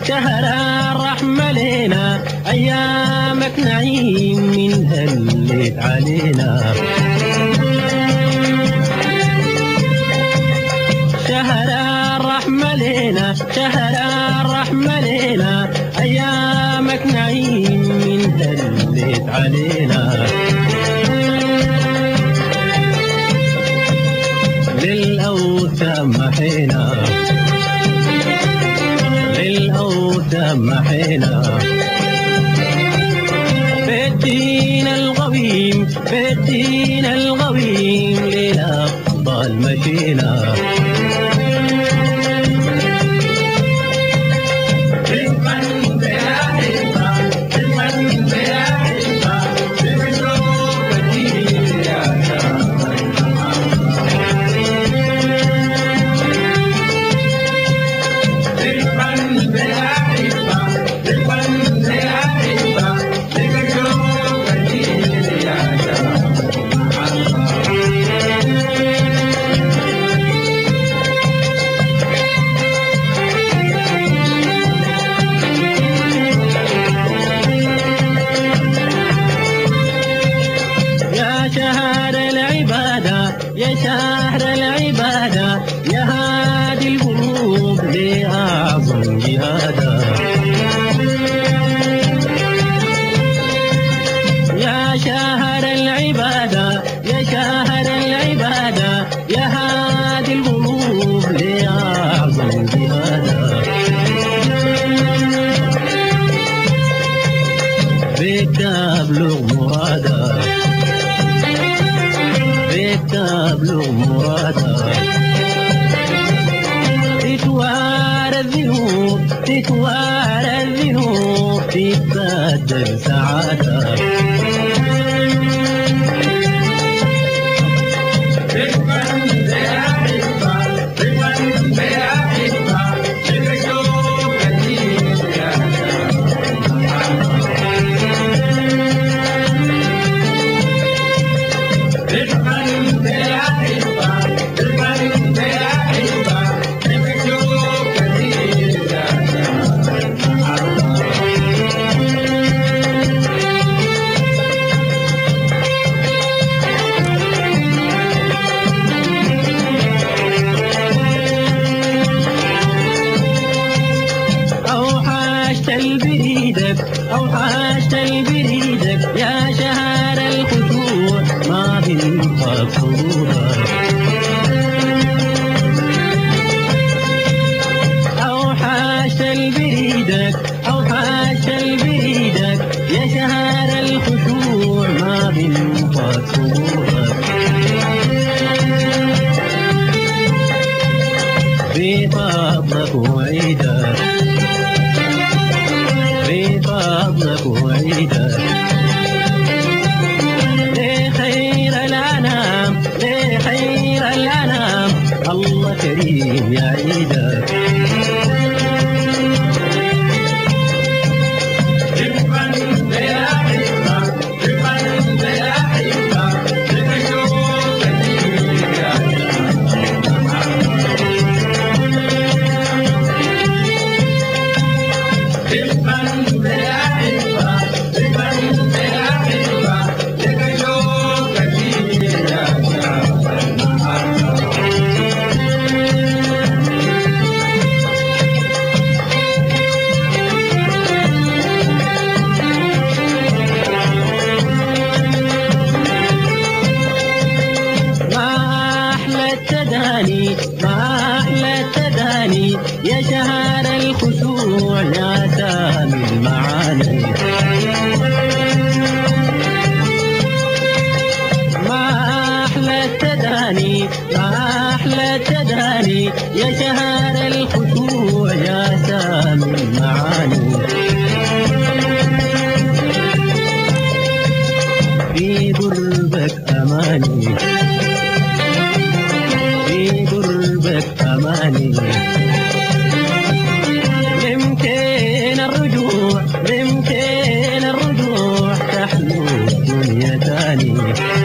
شهر الرحمة لينا أيامك نعيم من هلت علينا. شهر الرحمة لينا شهر الرحمة لينا أيامك نعيم من هلت علينا. للأوثان محينا للأوثان محينا. في الدين القويم في الدين القويم للأفضل مشينا. يا شهر العبادة يا هادي القلوب لأعظم جهادا. يا شهر العبادة يا شهر العبادة يا هادي القلوب لأعظم جهادا. بك تبلغ مرادا تبلغ مرادا. تتوارى الذنوب تتوارى الذنوب تتبدل سعادة. أوحشت البريدك يا شهر الخشوع ما بينفق صدورك. أوحشت البريدك أوحشت البريدك يا شهر الخشوع ما بينفق صدورك. في فضلك وعيدك في فضلك وعيدك. لخير الأنام لخير الأنام الله كريم يعيدك. ما أحلى التداني يا شهر الخشوع يا سامي المعاني. ما أحلى التداني ما أحلى التداني يا شهر الخشوع يا سامي المعاني. في قربك أماني في قربك أماني. يمكن الرجوع يمكن الرجوع تحلو الدنيا تاني.